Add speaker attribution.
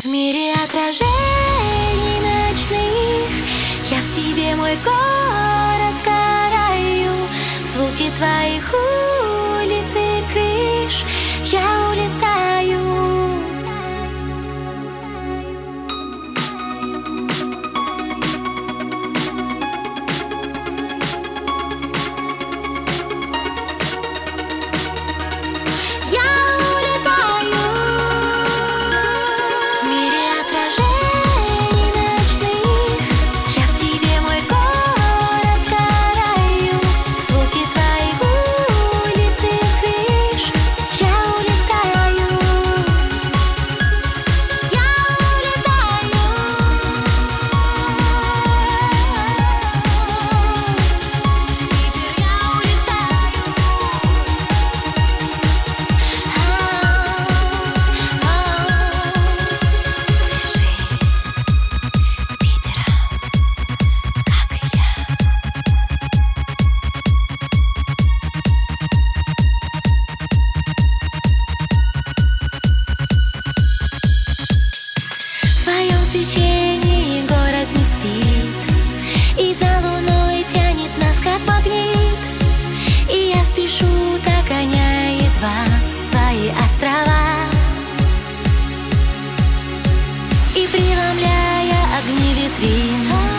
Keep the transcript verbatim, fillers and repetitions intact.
Speaker 1: В мире отражений ночных я в тебе, мой город, сгораю. В звуки твоих улиц и крыш я улетаю. В свечении город не спит, и за луной тянет нас, как магнит. И я спешу, догоняя едва твои острова, и преломляя огни витрин.